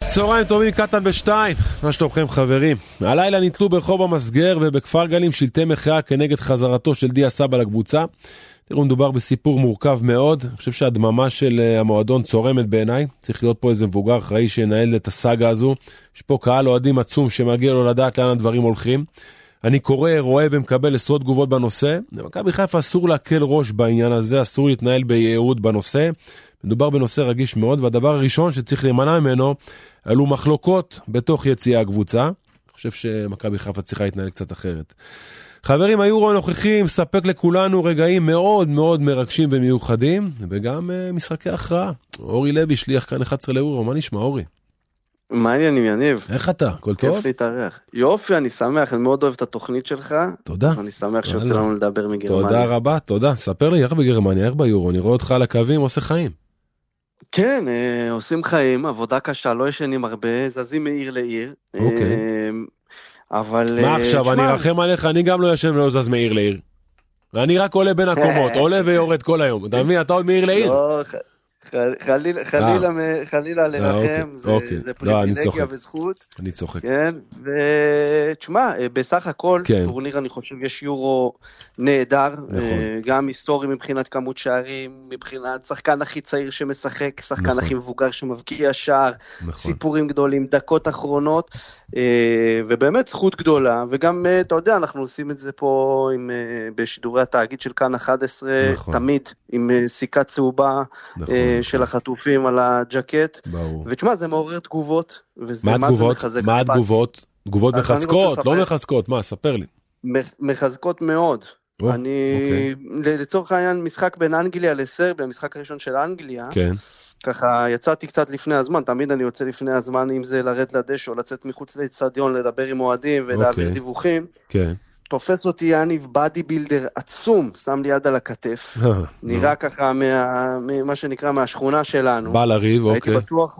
צהריים טובים, קטן בשתיים, מה שלומכם חברים? הלילה ניתלו ברחוב המסגר ובכפר גלים שלטי מחאה כנגד חזרתו של דיה סבא לקבוצה. תראו, מדובר בסיפור מורכב מאוד. אני חושב שהדממה של המועדון צורמת בעיניי. צריך להיות פה איזה מבוגר אחראי שינהל את הסאגה הזו. יש פה קהל אוהדים עצום שמגיע לו לדעת לאן הדברים הולכים. אני קורא, רואה ומקבל עשרות תגובות בנושא. למכבי חיפה אסור להקל ראש בעניין הזה, אסור להתנהל ביהירות בנושא. מדובר בנושא רגיש מאוד, והדבר הראשון שצריך להימנע ממנו, אלו מחלוקות בתוך יציאה הקבוצה. אני חושב שמכבי חיפה צריכה להתנהל קצת אחרת. חברים, היורו הנוכחי מספק לכולנו רגעים מאוד מאוד מרגשים ומיוחדים, וגם משחקי הכרעה. אורי לוי, שליח כאן 11 ליורו, מה נשמע אורי? מה העניינים יניב? איך אתה? כל טוב? כיף להתארח. יופי, אני שמח, אני מאוד אוהב את התוכנית שלך. תודה. אני שמח שיוצא לנו לדבר מגרמניה. תודה רבה, תודה. ספר לי איך בגרמניה, איך ביורו, אני רואה אותך על הקווים, עושה חיים. כן, עושים חיים, עבודה קשה, לא ישנים הרבה, זזים מעיר לעיר. אוקיי. אבל... מה עכשיו, אני רחם עליך, אני גם לא ישן ולא זז מעיר לעיר. ואני רק עולה בין הקומות, עולה ויורד כל היום. אתה מבין, אתה עוד מעיר לעיר? לא, חלילה לרחם, זה פריבילגיה וזכות. אני צוחק. כן, ותשמע, בסך הכל, טורניר אני חושב יש יורו נהדר, גם היסטורי מבחינת כמות שערים, מבחינת שחקן הכי צעיר שמשחק, שחקן הכי מבוגר שמבקיע שער, סיפורים גדולים, דקות אחרונות, ובאמת זכות גדולה, וגם, אתה יודע, אנחנו עושים את זה פה בשידורי התאגיד של כאן 11, תמיד עם סיכה צהובה של החטופים על הג'קט, ותשמע, זה מעורר תגובות, וזה מה זה מחזק. מה התגובות? תגובות מחזקות, לא מחזקות, מה? ספר לי. מחזקות מאוד. לצורך העניין, משחק בין אנגליה לסרביה, המשחק הראשון של אנגליה, ככה יצאתי קצת לפני הזמן, תמיד אני יוצא לפני הזמן, אם זה לרד לדשא או לצאת מחוץ לאצטדיון, לדבר עם אוהדים ולהעביר דיווחים. תופס אותי יניב בדי בילדר עצום, שם לי יד על הכתף, נראה ככה מה שנקרא מהשכונה שלנו. בא לריב, אוקיי. הייתי בטוח,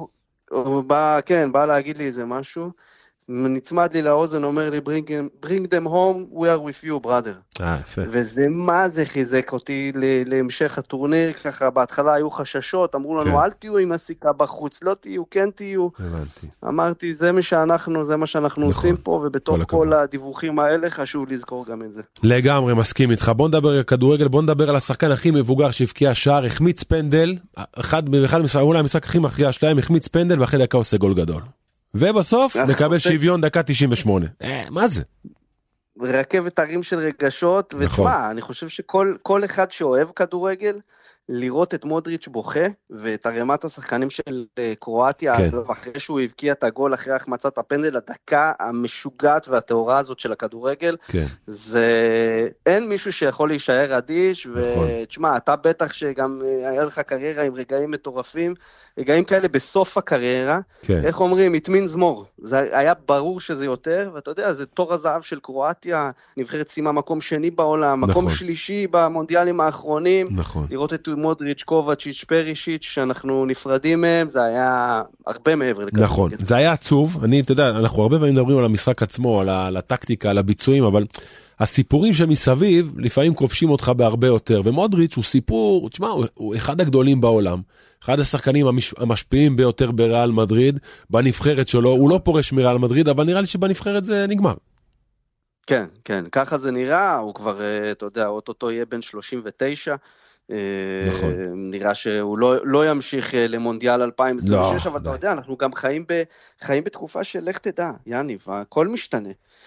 כן, בא להגיד לי איזה משהו, נצמד לי לאוזן, אומר לי, bring them home, we are with you, brother. יפה. וזה מה זה חיזק אותי להמשך הטורניר, ככה בהתחלה היו חששות, אמרו לנו, אל תהיו עם הסיכה בחוץ, לא תהיו, כן תהיו. הבנתי. אמרתי, זה מה שאנחנו עושים פה, ובתוך כל הדיווחים האלה חשוב לזכור גם את זה. לגמרי, מסכים איתך. בוא נדבר על כדורגל, בוא נדבר על השחקן הכי מבוגר שהבקיע שער, החמיץ פנדל, אחד אולי המשחק הכי מכריע שלהם, החמיץ פנדל, ואחרי דקה עושה גול גדול. ובסוף מקבל שוויון דקה 98. מה זה? רכבת הרים של רגשות, ותשמע, אני חושב שכל אחד שאוהב כדורגל, לראות את מודריץ' בוכה, ואת הרמת השחקנים של קרואטיה, אחרי שהוא הבקיע את הגול, אחרי החמצת הפנדל, הדקה המשוגעת והתאורה הזאת של הכדורגל, זה אין מישהו שיכול להישאר אדיש, ותשמע, אתה בטח שגם היה לך קריירה עם רגעים מטורפים, רגעים כאלה בסוף הקריירה, איך אומרים, התמין זמור, זה היה ברור שזה יותר, ואתה יודע, זה תור הזהב של קרואטיה, נבחרת סיימה מקום שני בעולם, מקום שלישי במונדיאלים האחרונים, לראות את מודריץ', קובצ'יץ', פרישיץ', שאנחנו נפרדים מהם, זה היה הרבה מעבר לכדורגל. נכון, זה היה עצוב, אתה יודע, אנחנו הרבה פעמים מדברים על המשחק עצמו, על הטקטיקה, על הביצועים, אבל הסיפורים שמסביב, לפעמים כובשים אותך בהרבה יותר, ומודריץ' הוא סיפור, תשמע, הוא אחד הגדולים בעולם, אחד השחקנים המשפיעים ביותר בריאל מדריד, בנבחרת שלו, הוא לא פורש מריאל מדריד, אבל נראה לי שבנבחרת זה נגמר. כן, כן, ככה זה נראה, הוא כבר, אתה יודע, אוטוטו יהיה בן 39, נראה שהוא לא ימשיך למונדיאל 2026, אבל אתה יודע, אנחנו גם חיים בתקופה של לך תדע, יניב, הכל משתנה.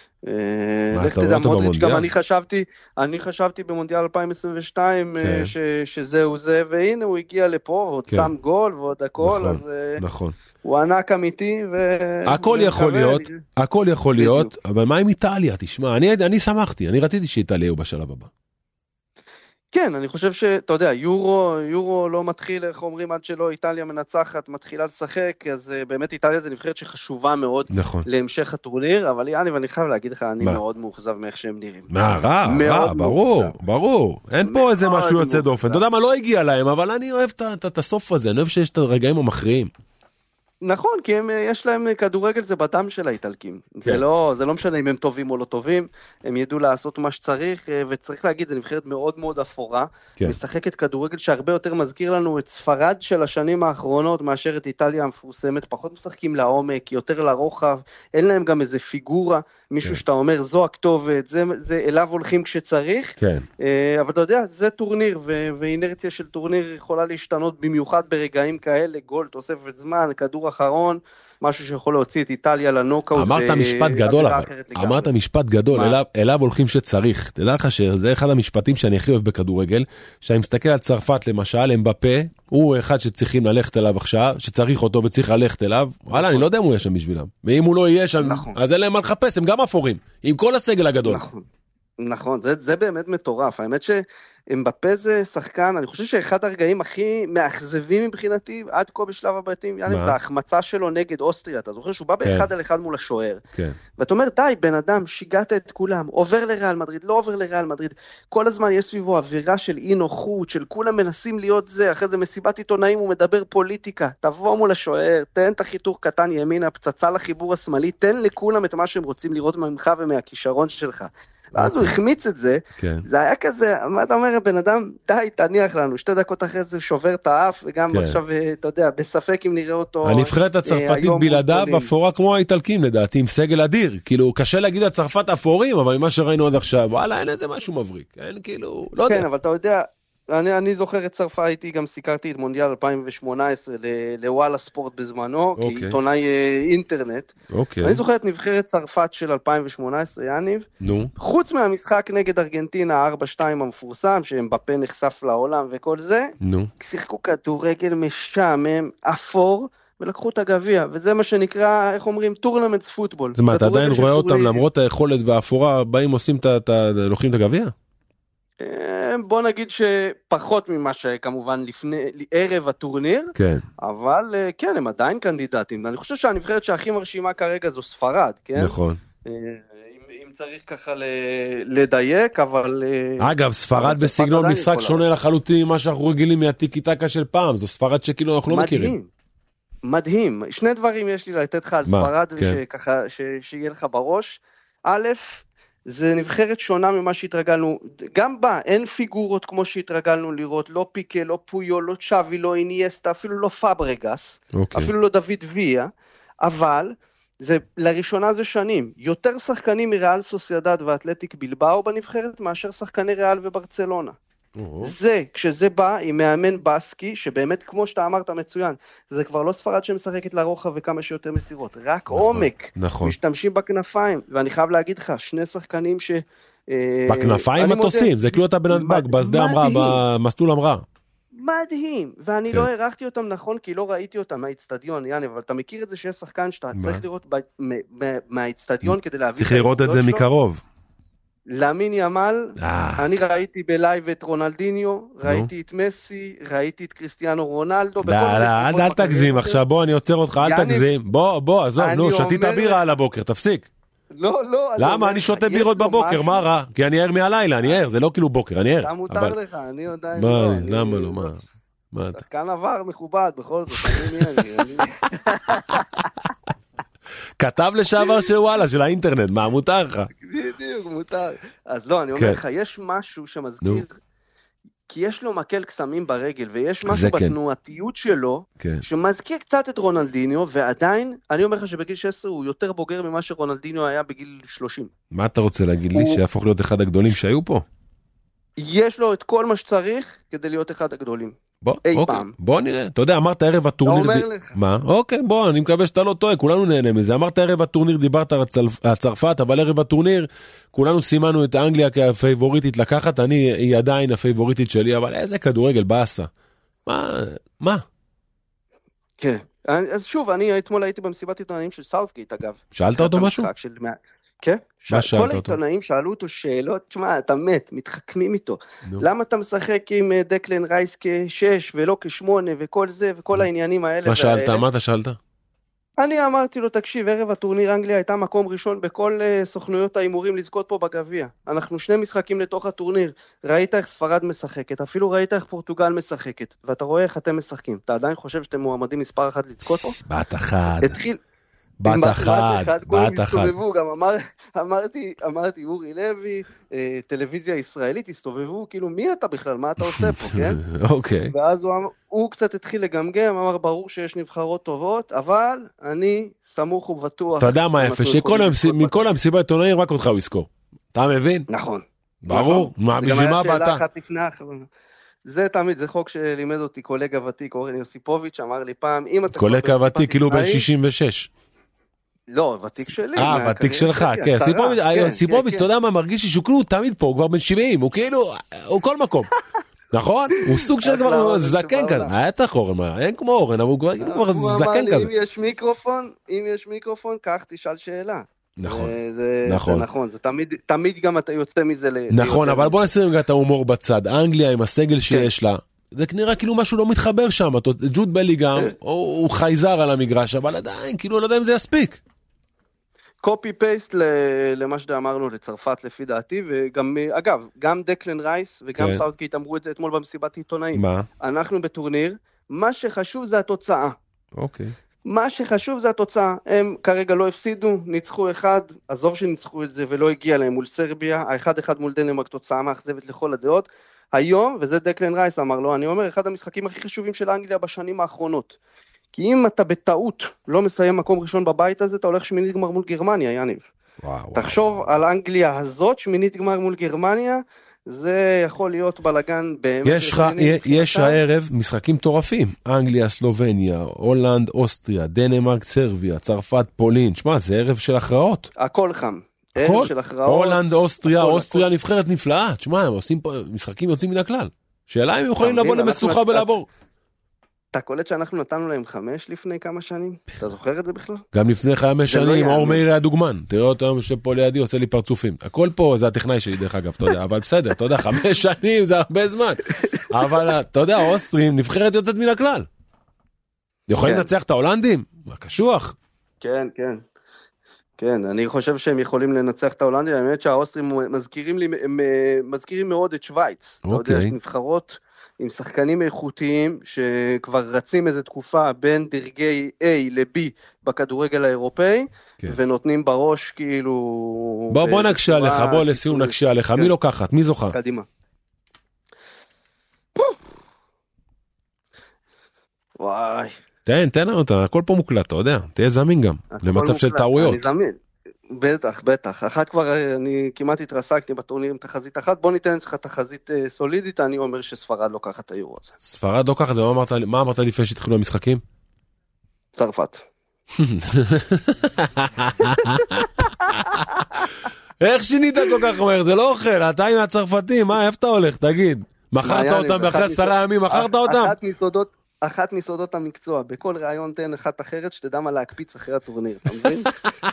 לך תדע, מודריץ', גם אני חשבתי במונדיאל 2022 שזהו זה, והנה הוא הגיע לפה, ועוד שם גול, ועוד הכל, אז הוא ענק אמיתי. הכל יכול להיות, אבל מה עם איטליה? תשמע, אני שמחתי, אני רציתי שאיטליה הוא בשלב הבא. כן, אני חושב שאתה יודע, יורו לא מתחיל, איך אומרים, עד שלא איטליה מנצחת, מתחילה לשחק, אז באמת איטליה זה נבחרת שחשובה מאוד להמשך הטורניר, אבל יאניב, אני חייב להגיד לך, אני מאוד מאוכזב מאיך שהם נראים. רע, ברור. אין פה איזה משהו יוצא דופן. אתה יודע מה, לא הגיע להם, אבל אני אוהב את הסוף הזה, אני אוהב שיש את הרגעים המכריעים. נכון, כי יש להם כדורגל, זה בדם של האיטלקים. זה לא משנה אם הם טובים או לא טובים, הם ידעו לעשות מה שצריך, וצריך להגיד, זה נבחרת מאוד מאוד אפורה, משחקת כדורגל שהרבה יותר מזכיר לנו את ספרד של השנים האחרונות, מאשר את איטליה המפורסמת, פחות משחקים לעומק, יותר לרוחב, אין להם גם איזה פיגורה, מישהו שאתה אומר, זו הכתובת, זה אליו הולכים כשצריך, אבל אתה יודע, זה טורניר, ואינרציה של טורניר יכולה להשתנות במיוחד ברגעים כאלה, גול, תוספת זמן, כדור אחרון, משהו שיכול להוציא את איטליה לנוקאוט. אמרת משפט גדול, אליו הולכים שצריך. תדע לך שזה אחד המשפטים שאני הכי אוהב בכדורגל, שאני מסתכל על צרפת למשל, אמבפה, הוא אחד שצריכים ללכת אליו עכשיו, שצריך אותו וצריך ללכת אליו, וואלה, אני לא יודע אם הוא יהיה שם בשבילם. ואם הוא לא יהיה שם, אז אין להם מה לחפש, הם גם אפורים, עם כל הסגל הגדול. נכון, זה באמת מטורף. האמת שאמבפה זה שחקן, אני חושב שאחד הרגעים הכי מאכזבים מבחינתי, עד כה בשלב הבתים, זה ההחמצה שלו נגד אוסטריה. אתה זוכר שהוא בא באחד על אחד מול השוער. ואתה אומר, די, בן אדם, שיגעת את כולם, עובר לריאל מדריד, לא עובר לריאל מדריד. כל הזמן יש סביבו אווירה של אי נוחות, של כולם מנסים להיות זה, אחרי זה מסיבת עיתונאים הוא מדבר פוליטיקה. תבוא מול השוער, תן את החיתוך קטן ימינה, פצצה לחיבור השמאלי, תן לכולם את מה שהם רוצים לראות ממך ומהכישרון שלך. ואז הוא החמיץ את זה, זה היה כזה, מה אתה אומר, בן אדם, די, תניח לנו, 2 דקות אחרי זה שובר את האף, וגם עכשיו, אתה יודע, בספק אם נראה אותו. הנבחרת הצרפתית בלעדיו אפורה כמו האיטלקים לדעתי, עם סגל אדיר, כאילו, קשה להגיד על צרפת אפורים, אבל מה שראינו עד עכשיו, וואלה, אין איזה משהו מבריק, אין כאילו, לא יודע. כן, אבל אתה יודע, אני זוכר את צרפת, הייתי גם סיקרתי את מונדיאל 2018 לוואלה ספורט בזמנו, כעיתונאי אינטרנט. אני זוכר את נבחרת צרפת של 2018, יניב. חוץ מהמשחק נגד ארגנטינה 4-2 המפורסם, שאמבפה נחשף לעולם וכל זה, שיחקו כדורגל משעמם, אפור, ולקחו את הגביע, וזה מה שנקרא, איך אומרים, טורנמנטס פוטבול. זאת אומרת, אתה עדיין רואה אותם, למרות היכולת והאפורה, באים עושים לוקחים את הגביע? בוא נגיד שפחות ממה שכמובן לפני, ערב הטורניר, כן. אבל כן, הם עדיין קנדידטים. אני חושב שהנבחרת שהכי מרשימה כרגע זו ספרד, כן? נכון. אם צריך ככה לדייק, אבל... אגב, ספרד בסגנון משחק שונה לחלוטין ממה שאנחנו רגילים מהטיקי טקה של פעם, זו ספרד שכאילו אנחנו לא מכירים. מדהים. 2 דברים יש לי לתת לך על ספרד, ושככה, שיהיה לך בראש. א', זה נבחרת שונה ממה שהתרגלנו, גם בה אין פיגורות כמו שהתרגלנו לראות, לא פיקה, לא פויו, לא צ'אבי, לא אינייסטה, אפילו לא פאברגס, אפילו לא דוד ויה, אבל לראשונה זה שנים, יותר שחקנים מריאל סוסיידד ואתלטיק בלבאו בנבחרת, מאשר שחקני ריאל וברצלונה. זה, כשזה בא עם מאמן בסקי, שבאמת כמו שאתה אמרת מצוין, זה כבר לא ספרד שמשחקת לרוחב וכמה שיותר מסירות, רק עומק, משתמשים בכנפיים, ואני חייב להגיד לך, 2 שחקנים בכנפיים מטוסים, זה כאילו אתה בנתב"ג, בשדה אמרה, במסלול אמרה. מדהים, ואני לא הערכתי אותם נכון, כי לא ראיתי אותם מהאצטדיון, יאני, אבל אתה מכיר את זה שיש שחקן שאתה צריך לראות מהאצטדיון כדי להבין. צריך לראות את זה מקרוב. למין ימל, אני ראיתי בלייב את רונלדיניו, ראיתי את מסי, ראיתי את קריסטיאנו רונלדו. אל תגזים עכשיו, בוא אני עוצר אותך, אל תגזים, בוא, עזוב, נו, שתית בירה על הבוקר, תפסיק. לא. למה? אני שותה בירות בבוקר, מה רע? כי אני ער מהלילה, אני ער, זה לא כאילו בוקר, אני ער. אתה מותר לך, אני עדיין לא. למה לא, מה? שחקן עבר מכובד, בכל זאת, אני כתב לשעבר שוואלה, של האינטרנט, מה מותר לך? בדיוק, מותר. אז לא, אני אומר לך, יש משהו שמזכיר, כי יש לו מקל קסמים ברגל, ויש משהו בתנועתיות שלו, שמזכיר קצת את רונלדיניו, ועדיין, אני אומר לך שבגיל 16 הוא יותר בוגר ממה שרונלדיניו היה בגיל 30. מה אתה רוצה להגיד לי, שיהפוך להיות אחד הגדולים שהיו פה? יש לו את כל מה שצריך כדי להיות אחד הגדולים. בוא נראה, אתה יודע, אמרת ערב הטורניר, מה? אוקיי, בוא, אני מקווה שאתה לא טועה, כולנו נהנה מזה, אמרת ערב הטורניר, דיברת על צרפת, אבל ערב הטורניר, כולנו סימנו את אנגליה כפייבוריטית לקחת, היא עדיין הפייבוריטית שלי, אבל איזה כדורגל באסה. מה? כן, אז שוב, אני אתמול הייתי במסיבת עיתונאים של סאות'גייט, אגב. שאלת אותו משהו? כן, כל העיתונאים שאלו אותו שאלות, תשמע, אתה מת, מתחכמים איתו. למה אתה משחק עם דקלן רייס כ6 ולא כ8 וכל זה, וכל העניינים האלה. מה שאלת? מה אתה שאלת? אני אמרתי לו, תקשיב, ערב הטורניר אנגליה הייתה מקום ראשון בכל סוכנויות האימורים לזכות פה בגביע. אנחנו 2 משחקים לתוך הטורניר, ראית איך ספרד משחקת, אפילו ראית איך פורטוגל משחקת, ואתה רואה איך אתם משחקים. אתה עדיין חושב שאתם מועמדים מספר 1 לזכות פה? בת אחת. התחיל... בת אחת. גם אמרתי, אורי לוי, טלוויזיה ישראלית, הסתובבו, כאילו, מי אתה בכלל? מה אתה עושה פה, כן? אוקיי. ואז הוא קצת התחיל לגמגם, אמר, ברור שיש נבחרות טובות, אבל אני סמוך ובטוח. אתה יודע מה יפה, שמכל המסיבה עיתונאים רק אותך הוא יזכור. אתה מבין? נכון. ברור. בשביל מה באת? זה תמיד, זה חוק שלימד אותי קולגה ותיק, אורן יוסיפוביץ', אמר לי פעם, אם אתה... קולגה ותיק, כאילו בן 66. לא, ותיק שלי. ותיק שלך, כן. סיפוביץ', אתה יודע מה, מרגיש לי שהוא כאילו תמיד פה, הוא כבר בן 70, הוא כאילו, הוא כל מקום. נכון? הוא סוג של כבר זקן כזה. הייתך אורן, אין כמו אורן, אבל הוא כבר זקן כזה. הוא אמר לי, אם יש מיקרופון, כך תשאל שאלה. נכון. זה נכון, זה תמיד גם אתה יוצא מזה. נכון, אבל בוא נשים רגע את ההומור בצד. אנגליה עם הסגל שיש לה, זה נראה כאילו משהו לא מתחבר שם. ג'וד בליגאם, הוא חייזר על המגרש, אבל עדיין, כאילו לא יודע אם זה יספיק. קופי פייסט למה שאמרנו לצרפת לפי דעתי, וגם, אגב, גם דקלן רייס וגם סאוטגייט אמרו את זה אתמול במסיבת עיתונאים. מה? אנחנו בטורניר, מה שחשוב זה התוצאה. אוקיי. מה שחשוב זה התוצאה. הם כרגע לא הפסידו, ניצחו אחד, עזוב שניצחו את זה ולא הגיע להם מול סרביה, ה-1-1 מול דנמרק תוצאה מאכזבת לכל הדעות. היום, וזה דקלן רייס אמר לו, אני אומר, אחד המשחקים הכי חשובים של אנגליה בשנים האחרונות. כי אם אתה בטעות לא מסיים מקום ראשון בבית הזה, אתה הולך שמינית גמר מול גרמניה, יניב. תחשוב על אנגליה הזאת, שמינית גמר מול גרמניה, זה יכול להיות בלגן באמת. יש הערב משחקים טורפים. אנגליה, סלובניה, הולנד, אוסטריה, דנמרק, סרביה, צרפת, פולין. שמע, זה ערב של הכרעות. הכל חם. ערב של הכרעות. הולנד, אוסטריה נבחרת נפלאה. תשמע, הם עושים פה משחקים יוצאים מן הכלל. שאלה אם הם יכולים לבוא למסוכה ולעבור. אתה קולט שאנחנו נתנו להם 5 לפני כמה שנים? אתה זוכר את זה בכלל? גם לפני 5 שנים, אור מאיר היה דוגמן. תראה אותו היום יושב פה לידי, עושה לי פרצופים. הכל פה זה הטכנאי שלי דרך אגב, אתה יודע, אבל בסדר, אתה יודע, 5 שנים זה הרבה זמן. אבל אתה יודע, אוסטרים, נבחרת יוצאת מן הכלל. יכולים לנצח את ההולנדים? מה קשוח? כן, כן. כן, אני חושב שהם יכולים לנצח את ההולנדים, האמת שהאוסטרים מזכירים מאוד את שוויץ. אתה יודע, נבחרות עם שחקנים איכותיים שכבר רצים איזו תקופה בין דרגי A ל-B בכדורגל האירופאי, ונותנים בראש כאילו... בוא נקשה לך, בוא לסיום נקשה לך. מי לוקחת? מי זוכה? קדימה. וואי. תן לנו אותה, הכל פה מוקלט, אתה יודע. תהיה זמין גם, למצב של טעויות. אני זמין. בטח. אחת כבר, אני כמעט התרסקתי בטורניר עם תחזית אחת, בוא ניתן לך תחזית סולידית, אני אומר שספרד לוקחת היורו הזה. ספרד לוקחת, ומה אמרת לפני שהתחילו המשחקים? צרפת. איך שינית כל כך אומר? זה לא אוכל, אתה עם הצרפתים, מה, איפה אתה הולך? תגיד, מכרת אותם באחרי 10 ימים, מכרת אותם? אחת מסודות המקצוע, בכל ראיון תן אחת אחרת שתדע מה להקפיץ אחרי הטורניר, אתה מבין?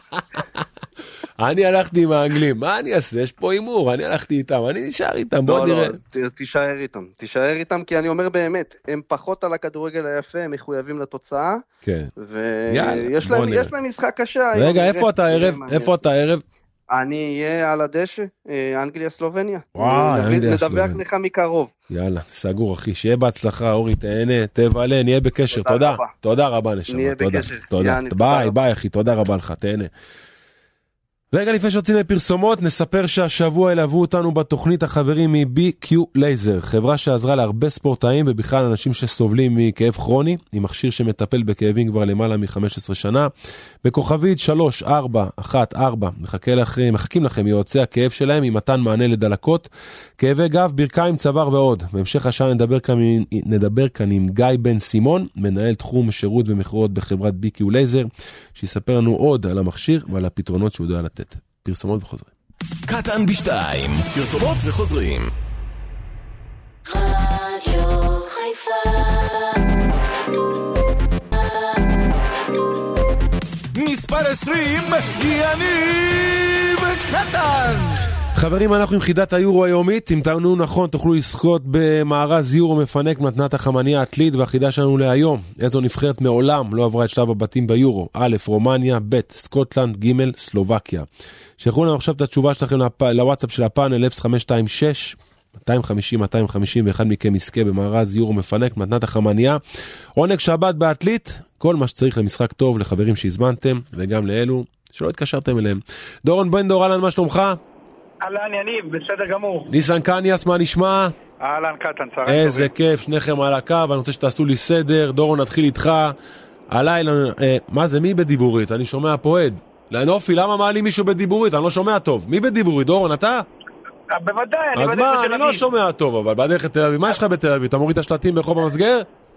אני הלכתי עם האנגלים, מה אני אעשה? יש פה אימור, אני הלכתי איתם, אני נשאר איתם, בוא נראה. תישאר איתם, כי אני אומר באמת, הם פחות על הכדורגל היפה, הם מחויבים לתוצאה, ויש להם משחק קשה. רגע, איפה אתה הערב? אני אהיה על הדשא, אנגליה סלובניה. נדווח לך מקרוב. יאללה, סגור אחי, שיהיה בהצלחה, אורי, תהנה, תבלה, נהיה בקשר, תודה רבה נשמה. נהיה בקשר. ביי אחי, תודה רבה לך, תהנה. רגע לפני שיוצאים לפרסומות, נספר שהשבוע ילוו אותנו בתוכנית החברים מ-BQ לייזר, חברה שעזרה להרבה ספורטאים ובכלל אנשים שסובלים מכאב כרוני, עם מכשיר שמטפל בכאבים כבר למעלה מ-15 שנה. בכוכבית 3414, מחכים לכם יועצי הכאב שלהם עם מתן מענה לדלקות, כאבי גב, ברכיים, צוואר ועוד. בהמשך השעה נדבר כאן עם גיא בן סימון, מנהל תחום שירות ומכירות בחברת BQ לייזר, שיספר לנו עוד על המכשיר ועל הפתרונות שהוא יודע לתת. פרסומות וחוזרים. קטן בשתיים, פרסומות וחוזרים. רדיו חיפה. מספר 20, יניב קטן. חברים, אנחנו עם חידת היורו היומית. אם תענו נכון תוכלו לזכות במארז יורו מפנק מתנת החמניה העתלית. והחידה שלנו להיום, איזו נבחרת מעולם לא עברה את שלב הבתים ביורו? א', רומניה, ב', סקוטלנד, ג', סלובקיה. שלחו לנו עכשיו את התשובה שלכם לוואטסאפ של הפאנל 0556 250 ואחד מכם יזכה במארז יורו מפנק מתנת החמניה. עונג שבת בעתלית, כל מה שצריך למשחק טוב לחברים שהזמנתם וגם לאלו שלא התקשרתם אליהם. דורון בן דור, אהלן, מה שלומך? אהלן, יניב, בסדר גמור. ניסן קניאס, מה נשמע? אהלן, קטן, צהריים טובים. איזה כיף, שניכם על הקו, אני רוצה שתעשו לי סדר. דורון, נתחיל איתך. הלילה, מה זה, מי בדיבורית? אני שומע פה עד. נופי, למה מעלים מישהו בדיבורית? אני לא שומע טוב. מי בדיבורית? דורון, אתה? בוודאי, אני אז מה, אני לא שומע טוב, אבל בדרך לתל אביב. מה יש לך בתל אביב? אתה מוריד את השלטים ברחוב המסגר?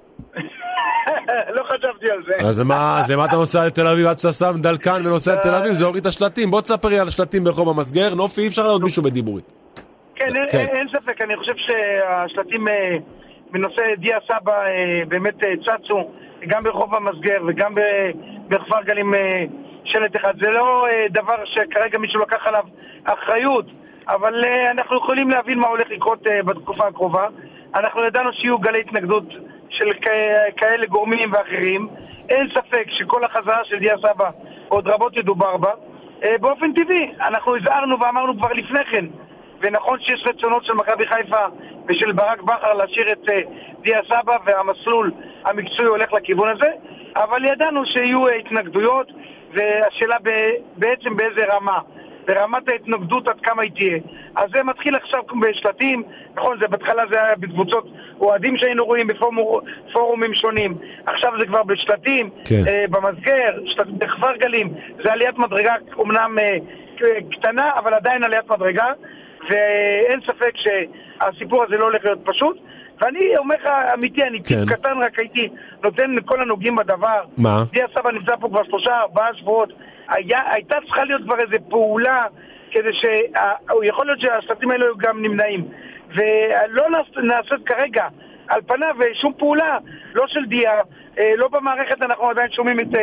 לא חשבתי על זה. אז מה אתה נוסע לתל אביב עד שאתה שם דלקן ונוסע לתל אביב? זה הוריד את השלטים. בוא תספר לי על השלטים ברחוב המסגר. נופי, אי אפשר לעוד מישהו בדיבורית. כן, אין ספק. אני חושב שהשלטים בנושא דיה סבא באמת צצו, גם ברחוב המסגר וגם בכפר גלים שלט אחד. זה לא דבר שכרגע מישהו לקח עליו אחריות, אבל אנחנו יכולים להבין מה הולך לקרות בתקופה הקרובה. אנחנו ידענו שיהיו גלי התנגדות של כאלה גורמים ואחרים. אין ספק שכל החזרה של דיה סבא עוד רבות ידובר בה. באופן טבעי, אנחנו הזהרנו ואמרנו כבר לפני כן, ונכון שיש רצונות של מכבי חיפה ושל ברק בכר להשאיר את דיה סבא, והמסלול המקצועי הולך לכיוון הזה, אבל ידענו שיהיו התנגדויות, והשאלה בעצם באיזה רמה. ברמת ההתנגדות עד כמה היא תהיה. אז זה מתחיל עכשיו בשלטים, נכון, זה בהתחלה זה היה בקבוצות אוהדים שהיינו רואים בפורומים שונים, עכשיו זה כבר בשלטים, כן. במסגר, בכפר גלים, זה עליית מדרגה אומנם קטנה, אבל עדיין עליית מדרגה, ואין ספק שהסיפור הזה לא הולך להיות פשוט. ואני אומר לך אמיתי, אני טיפ קטן, רק הייתי נותן לכל הנוגעים בדבר. מה? דיה סבא נמצא פה כבר 3-4 שבועות, הייתה צריכה להיות כבר איזו פעולה כדי יכול להיות שהשלטים האלה היו גם נמנעים, ולא נעשית כרגע על פניו שום פעולה, לא של דיה, לא במערכת. אנחנו עדיין שומעים את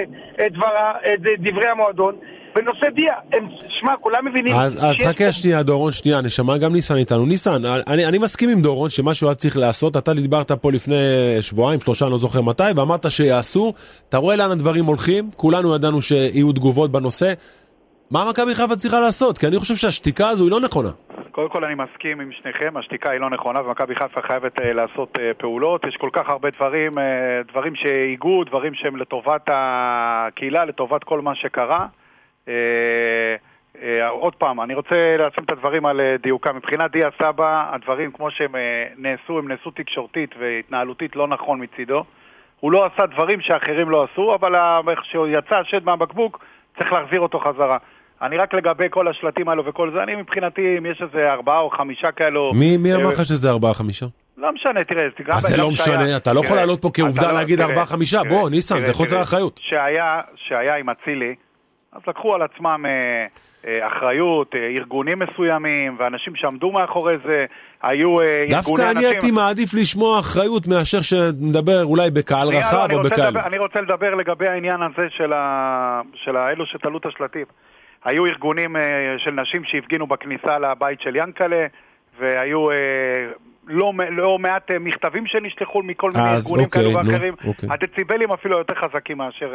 דברי המועדון בנושא דיה. שמע, כולם מבינים. אז חכה שנייה, דורון, שנייה, נשמע גם ניסן איתנו. ניסן, אני מסכים עם דורון שמשהו היה צריך לעשות. אתה דיברת פה לפני שבועיים, 3, אני לא זוכר מתי, ואמרת שיעשו. אתה רואה לאן הדברים הולכים, כולנו ידענו שיהיו תגובות בנושא. מה מכבי חיפה צריכה לעשות? כי אני חושב שהשתיקה הזו היא לא נכונה. קודם כל אני מסכים עם שניכם, השתיקה היא לא נכונה, ומכבי חיפה חייבת לעשות פעולות. יש כל כך הרבה דברים שהיגעו, דברים שהם לטובת הקהילה, לטובת כל מה שקרה. עוד פעם, אני רוצה לשים את הדברים על דיוקה. מבחינת דיה סבא, הדברים כמו שהם נעשו, הם נעשו תקשורתית והתנהלותית לא נכון מצידו. הוא לא עשה דברים שאחרים לא עשו, אבל כשהוא יצא השד מהבקבוק, צריך להחזיר אותו חזרה. אני רק לגבי כל השלטים האלו וכל זה, אני מבחינתי, אם יש איזה 4 או 5 כאלו... מי אמר לך שזה 4 או 5? לא משנה, תראה... אז זה לא משנה, אתה לא יכול לעלות פה כעובדה להגיד 4 או 5, בוא, ניסן, זה חוסר אחריות. שהיה עם הצילי, אז לקחו על עצמם אחריות, ארגונים מסוימים, ואנשים שעמדו מאחורי זה, היו ארגוני אנשים... דווקא אני הייתי מעדיף לשמוע אחריות מאשר שנדבר אולי בקהל רחב או בקהל. אני רוצה לדבר לגבי העניין הזה של אלו שתלו את השלטים. היו ארגונים של נשים שהפגינו בכניסה לבית של ינקלה, והיו לא מעט מכתבים שנשלחו מכל מיני ארגונים כאלו ואחרים. הדציבלים אפילו יותר חזקים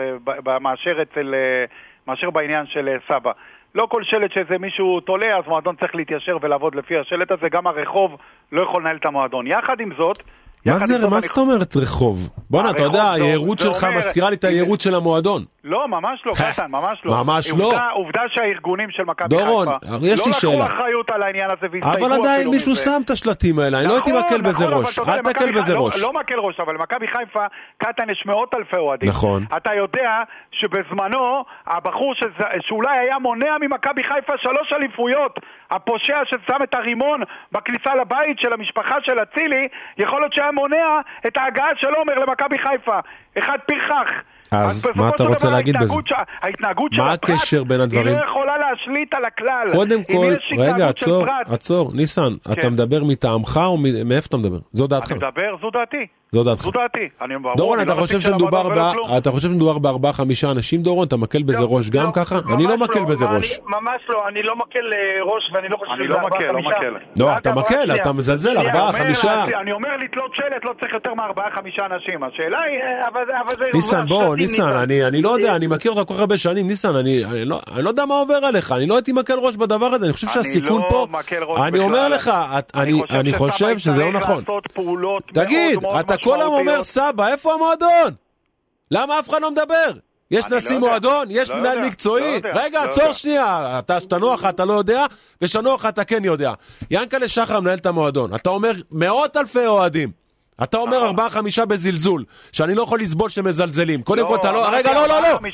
מאשר בעניין של סבא. לא כל שלט שזה מישהו תולה, אז מועדון צריך להתיישר ולעבוד לפי השלט הזה. גם הרחוב לא יכול לנהל את המועדון. יחד עם זאת... מה זאת אומרת רחוב? בוא'נה, אתה יודע, היערות שלך מזכירה לי את היערות של המועדון. לא, ממש לא, קטן, ממש לא. ממש לא. עובדה שהארגונים של מכבי דורון, יש לי שאלה. לא לקחו אחריות על העניין הזה והסתייגו. אבל עדיין מישהו שם את השלטים האלה, אני לא הייתי מקל בזה ראש. אל תקל בזה ראש. לא מקל ראש, אבל מכבי חיפה, קטן, יש מאות אלפי אוהדים. נכון. אתה יודע שבזמנו, הבחור שאולי היה מונע ממכבי חיפה 3 אליפויות, הפושע ששם את הרימון בכניסה לבית של המשפחה של אצילי, יכול להיות שהיה מונע את ההגעה של עומר למכבי חיפה. אחד פרחח. אז מה אתה רוצה להגיד בזה? ההתנהגות של מה הקשר בין הדברים? היא לא יכולה להשליט על הכלל. קודם כל, רגע, עצור, ניסן, אתה מדבר מטעמך או מאיפה אתה מדבר? זו דעתך? אני מדבר, זו דעתי. זו דעתך. זו דעתי. דורון, אתה חושב שמדובר ב4-5 אנשים, דורון? אתה מקל בזה ראש גם ככה? אני לא מקל בזה ראש. ממש לא, אני לא מקל ראש, ואני לא חושב שזה 4-5. לא, אתה מקל, אתה מזלזל, 4-5. אני אומר לתלות שלט, לא צריך יותר מ4-5 אנשים. השאלה היא... ניסן, בוא, ניסן, אני לא יודע, אני מכיר אותך כל כך הרבה שנים, ניסן, אני לא יודע מה עובר עליך, אני לא הייתי מקל ראש בדבר הזה, אני חושב שהסיכון פה, אני אומר לך, אני חושב שזה לא נכון. תגיד, אתה כל היום אומר סבא, איפה המועדון? למה אף אחד לא מדבר? יש נשיא מועדון, יש מנהל מקצועי. רגע, עצור שנייה, שתנוח אתה לא יודע, ושנוח אתה כן יודע. ינקלה שחר מנהל את המועדון, אתה אומר מאות אלפי אוהדים, אתה אומר 4-5 בזלזול, שאני לא יכול לסבול שאתם מזלזלים. קודם כל אתה לא, רגע, לא,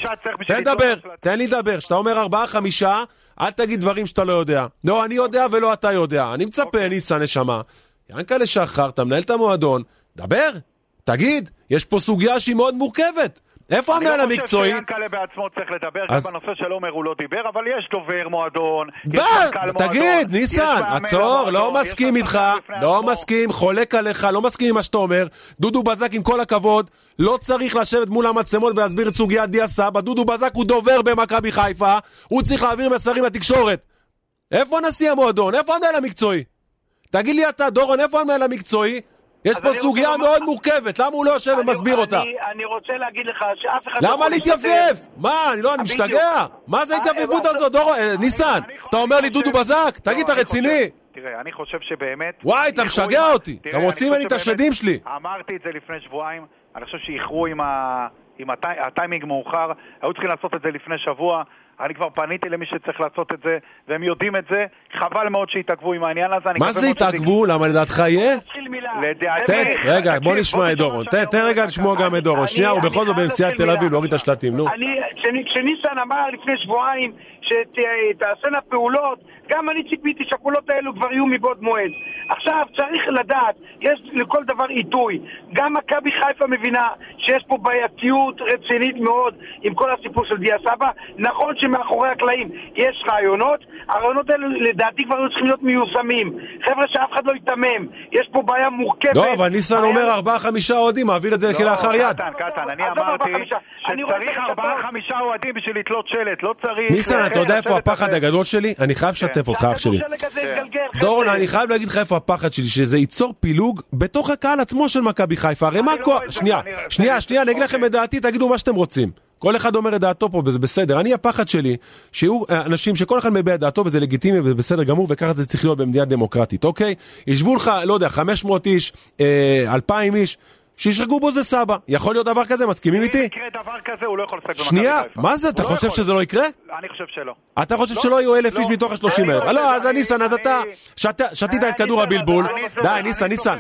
תן לי לדבר, שאתה אומר 4-5, אל תגיד דברים שאתה לא יודע. לא, אני יודע ולא אתה יודע. אני מצפה, ניסן נשמה, ינקלה שחר, אתה מנהל את המועדון, דבר, תגיד, יש פה סוגיה שהיא מאוד מורכבת. איפה המנהל המקצועי? אני לא חושב שינקלה בעצמו צריך לדבר, גם בנושא של עומר הוא לא דיבר, אבל יש דובר מועדון, תגיד, ניסן, עצור, לא מסכים איתך, לא מסכים, חולק עליך, לא מסכים עם מה שאתה אומר. דודו בזק, עם כל הכבוד, לא צריך לשבת מול המצלמות ולהסביר את סוגיית דיה סבא. דודו בזק הוא דובר במכבי חיפה, הוא צריך להעביר מסרים לתקשורת. איפה נשיא המועדון? איפה המנהל המקצועי? תגיד לי אתה, דורון, איפה המנהל המקצועי? יש פה סוגיה מאוד מורכבת, למה הוא לא יושב ומסביר אותה? אני רוצה להגיד לך שאף אחד... למה להתייפף? מה, אני משתגע? מה זה ההתייפפות הזאת, דורון? ניסן, אתה אומר לי דודו בזק? תגיד, אתה רציני? תראה, אני חושב שבאמת... וואי, אתה משגע אותי, אתה רוצים ממני את השדים שלי. אמרתי את זה לפני שבועיים, אני חושב שאיחרו עם הטיימינג מאוחר, היו צריכים לעשות את זה לפני שבוע, אני כבר פניתי למי שצריך לעשות את זה, והם יודעים את זה, חבל מאוד שהתעכבו עם העניין הזה. מה זה התעכבו? למה לדעתך יהיה? רגע, בוא נשמע את דורון, תן רגע לשמוע גם את דורון, שנייה, הוא בכל זאת בנסיעת תל אביב, לא הוריד את השלטים, נו. כשניסן אמר לפני שבועיים שתעשנה פעולות, גם אני ציפיתי שהפעולות האלו כבר יהיו מבעוד מועד. עכשיו צריך לדעת, יש לכל דבר עיתוי. גם מכבי חיפה מבינה שיש פה בעייתיות רצינית מאוד עם כל הסיפור של דיה סבא. נכון שמאחורי הקלעים יש רעיונות, הרעיונות האלו לדעתי כבר היו צריכים להיות מיושמים. חבר'ה, שאף אחד לא יתמם, יש פה בעיה מורכבת. לא, אבל ניסן אומר 4-5 אוהדים, מעביר את זה כלאחר יד. קטן, אני אמרתי שצריך 4-5 אוהדים בשביל לתלות שלט, לא צריך... ניסן, אתה יודע איפה הפחד הגדול שלי? אני חייב לשתף אותך, אח שלי. דורון, אני חייב להגיד לך איפה הפחד שלי, שזה ייצור פילוג בתוך הקהל עצמו של מכבי חיפה. הרי מה שנייה, אני אגיד לכם את דעתי, תגידו מה שאתם רוצים. כל אחד אומר את דעתו פה, וזה בסדר. אני, הפחד שלי, שיהיו אנשים שכל אחד מביע את דעתו, וזה לגיטימי ובסדר גמור, וככה זה צריך להיות במדינה דמוקרטית, אוקיי? ישבו לך, לא יודע, 500 איש, 2,000 איש, שישרגו בו זה סבא. יכול להיות דבר כזה, מסכימים איתי? אם יקרה דבר כזה, הוא לא יכול לשחק במכבי חיפה. שנייה, מה זה? אתה חושב שזה לא יקרה? אני חושב שלא. אתה חושב שלא יהיו 1,000 איש מתוך 30,000? לא, אז ניסן, אז אתה שתית את כדור הבלבול. די, ניסן.